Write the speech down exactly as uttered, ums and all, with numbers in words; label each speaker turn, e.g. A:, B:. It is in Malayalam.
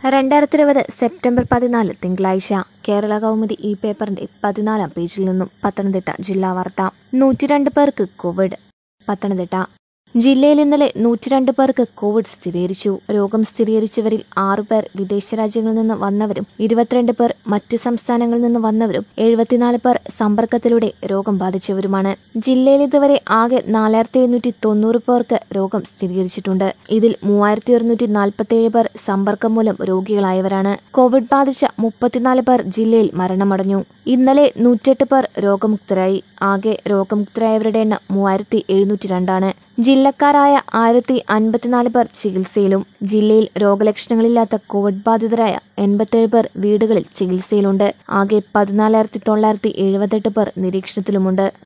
A: രണ്ടായിരത്തി ഇരുപത് സെപ്റ്റംബർ പതിനാല് തിങ്കളാഴ്ച കേരള കൗമുദി ഈ പേപ്പറിന്റെ പതിനാലാം പേജിൽ നിന്നും പത്തനംതിട്ട ജില്ലാ വാർത്ത. നൂറ്റിരണ്ട് പേർക്ക് കോവിഡ്. പത്തനംതിട്ട ജില്ലയിൽ ഇന്നലെ നൂറ്റിരണ്ട് പേർക്ക് കോവിഡ് സ്ഥിരീകരിച്ചു. രോഗം സ്ഥിരീകരിച്ചവരിൽ ആറു പേർ വിദേശ രാജ്യങ്ങളിൽ നിന്ന് വന്നവരും ഇരുപത്തിരണ്ട് പേർ മറ്റ് സംസ്ഥാനങ്ങളിൽ നിന്ന് വന്നവരും എഴുപത്തിനാല് പേർ സമ്പർക്കത്തിലൂടെ രോഗം ബാധിച്ചവരുമാണ്. ജില്ലയിൽ ഇതുവരെ ആകെ നാലായിരത്തി എഴുന്നൂറ്റി തൊണ്ണൂറ് പേർക്ക് രോഗം സ്ഥിരീകരിച്ചിട്ടുണ്ട്. ഇതിൽ മൂവായിരത്തി ഒരുന്നൂറ്റി നാൽപ്പത്തിയേഴ് പേർ സമ്പർക്കം മൂലം രോഗികളായവരാണ്. കോവിഡ് ബാധിച്ച മുപ്പത്തിനാല് പേർ ജില്ലയിൽ മരണമടഞ്ഞു. ഇന്നലെ നൂറ്റെട്ട് പേർ രോഗമുക്തരായി. ആകെ രോഗമുക്തരായവരുടെ എണ്ണം മൂവായിരത്തി എഴുന്നൂറ്റി രണ്ടാണ്. ജില്ലക്കാരായ ആയിരത്തി അൻപത്തിനാല് പേർ ചികിത്സയിലും. ജില്ലയിൽ രോഗലക്ഷണങ്ങളില്ലാത്ത കോവിഡ് ബാധിതരായ എൺപത്തിയേഴ് പേർ വീടുകളിൽ ചികിത്സയിലുണ്ട്. ആകെ പതിനാലായിരത്തി തൊള്ളായിരത്തി എഴുപത്തെട്ട് പേർ നിരീക്ഷണത്തിലുമുണ്ട്.